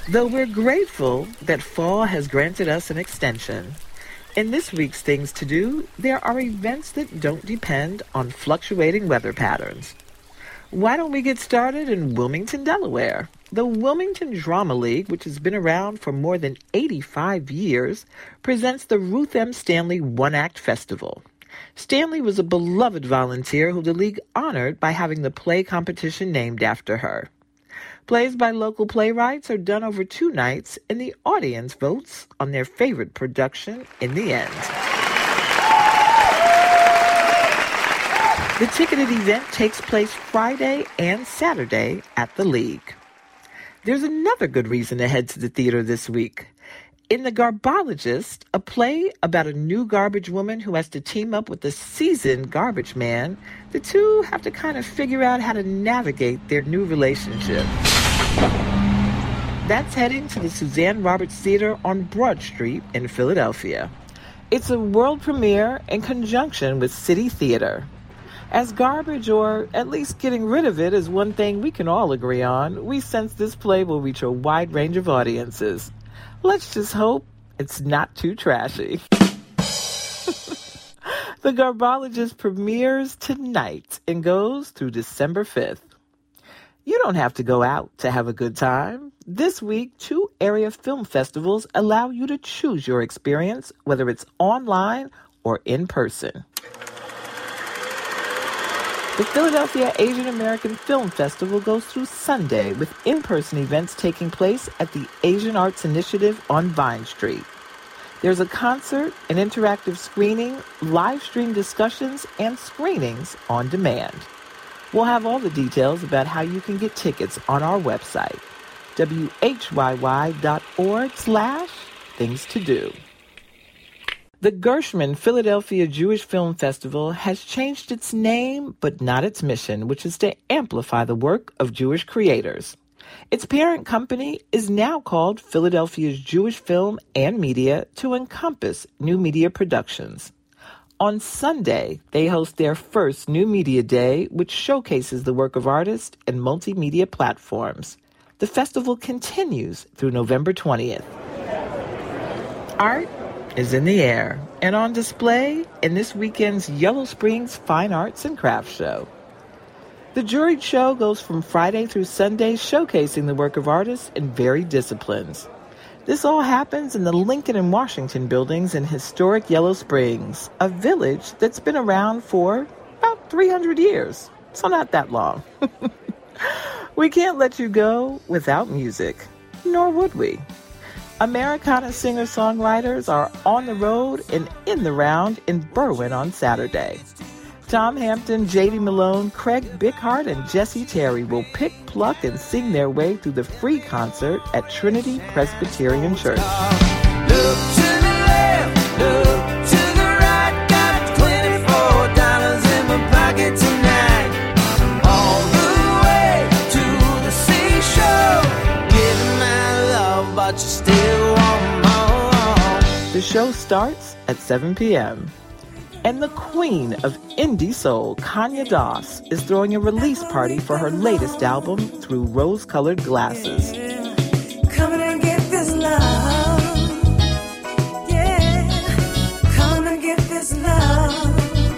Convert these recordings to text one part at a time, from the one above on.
Though we're grateful that fall has granted us an extension, in this week's Things to Do, there are events that don't depend on fluctuating weather patterns. Why don't we get started in Wilmington, Delaware? The Wilmington Drama League, which has been around for more than 85 years, presents the Ruth M. Stanley One-Act Festival. Stanley was a beloved volunteer who the league honored by having the play competition named after her. Plays by local playwrights are done over 2 nights, and the audience votes on their favorite production in the end. The ticketed event takes place Friday and Saturday at the League. There's another good reason to head to the theater this week. In The Garbologist, a play about a new garbage woman who has to team up with a seasoned garbage man, the two have to kind of figure out how to navigate their new relationship. That's heading to the Suzanne Roberts Theater on Broad Street in Philadelphia. It's a world premiere in conjunction with City Theater. As garbage, or at least getting rid of it, is one thing we can all agree on, we sense this play will reach a wide range of audiences. Let's just hope it's not too trashy. The Garbologist premieres tonight and goes through December 5th. You don't have to go out to have a good time. This week, 2 area film festivals allow you to choose your experience, whether it's online or in person. The Philadelphia Asian American Film Festival goes through Sunday with in-person events taking place at the Asian Arts Initiative on Vine Street. There's a concert, an interactive screening, live stream discussions, and screenings on demand. We'll have all the details about how you can get tickets on our website, whyy.org/things-to-do. The Gershman Philadelphia Jewish Film Festival has changed its name, but not its mission, which is to amplify the work of Jewish creators. Its parent company is now called Philadelphia's Jewish Film and Media to encompass new media productions. On Sunday, they host their first New Media Day, which showcases the work of artists and multimedia platforms. The festival continues through November 20th. Art is in the air and on display in this weekend's Yellow Springs Fine Arts and Crafts Show. The juried show goes from Friday through Sunday, showcasing the work of artists in varied disciplines. This all happens in the Lincoln and Washington buildings in historic Yellow Springs, a village that's been around for about 300 years, so not that long. We can't let you go without music, nor would we. Americana singer-songwriters are on the road and in the round in Berwyn on Saturday. Tom Hampton, J.D. Malone, Craig Bickhart, and Jesse Terry will pick, pluck, and sing their way through the free concert at Trinity Presbyterian Church. Look to the left, look to the right, got $24 in my pocket tonight. All the way to the seashore, giving my love, but you still want more. The show starts at 7 p.m. And the queen of indie soul, Kanya Das, is throwing a release party for her latest album, Through Rose-Colored Glasses. Come and get this love. Yeah, come and get this love.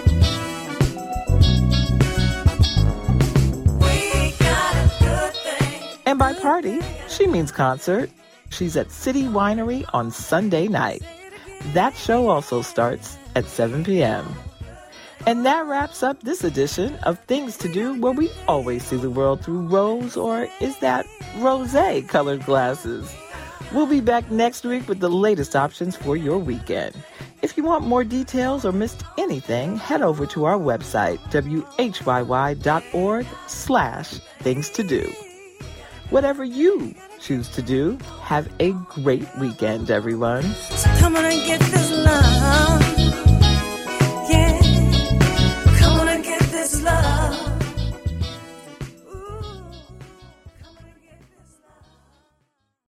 We got a good thing. And by party, she means concert. She's at City Winery on Sunday night. That show also starts at 7 p.m. And that wraps up this edition of Things to Do, where we always see the world through rose, or is that rosé colored glasses? We'll be back next week with the latest options for your weekend. If you want more details or missed anything, head over to our website, whyy.org/things-to-do. Whatever you choose to do, have a great weekend, everyone. So come on and get this love.